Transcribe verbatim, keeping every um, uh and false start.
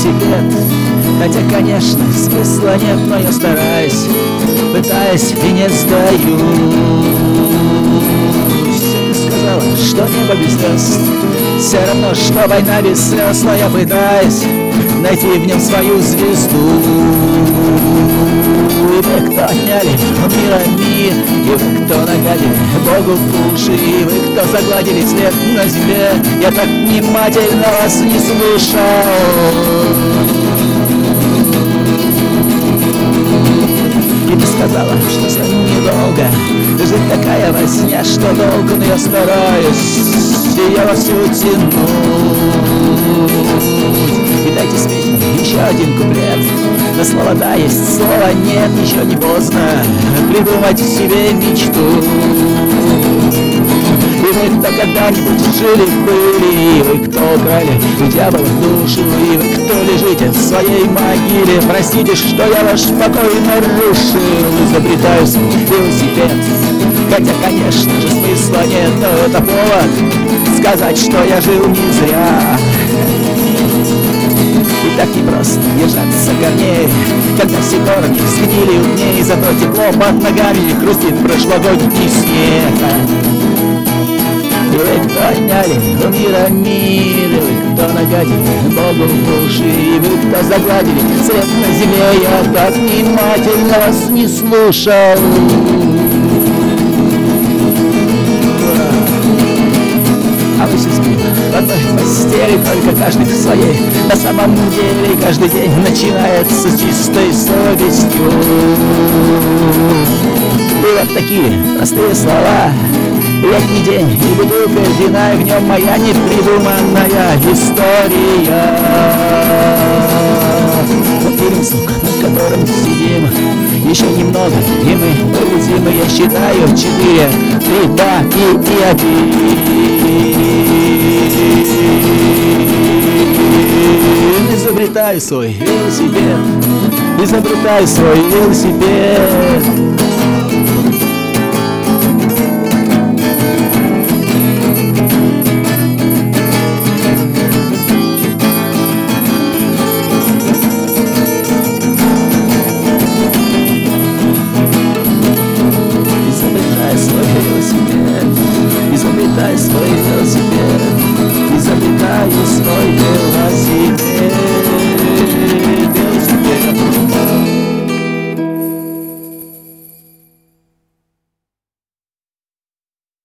велосипед. Хотя, конечно, смысла нет, но я стараюсь, пытаюсь и не сдаюсь. Ты сказала, что небо без звезд, все равно, что война без слез, но я пытаюсь найти в нем свою звезду. И вы, кто отняли у мира мир, и вы, кто нагадили Богу в уши, и вы, кто загладили след на земле, я так внимательно вас не слушал. И ты сказала, что все недолго, жизнь такая возня, что долго, но я стараюсь, и я вовсю тяну. И дайте спеть мне еще один куплет. На слова да есть, слова нет, еще не поздно придумать себе мечту. И вы, кто когда-нибудь жили-были, и вы, кто украли у дьявола душу, и вы, кто лежите в своей могиле, простите, что я ваш покой нарушил. Изобретаю свой велосипед, хотя, конечно же, смысла нет, но это повод сказать, что я жил не зря. И так непросто держаться корней, когда все корни сгнили у дней, зато тепло под ногами хрустит прошлогодний снег. И вы, кто отняли у мира мир, и вы, кто нагадили Богу в уши, и вы, кто загладили след на земле, я так внимательно вас не слушал. А вы все спим в одной постели, только каждый в своей. На самом деле каждый день начинается с чистой совестью. И вот такие простые слова. Летний день и бутылка вина, и в нем моя непридуманная история. Вот фильм, сука, над которым сидим, еще немного, и мы полетим. И я считаю четыре, три, два и, и один. Изобретаю свой велосипед, изобретаю свой велосипед.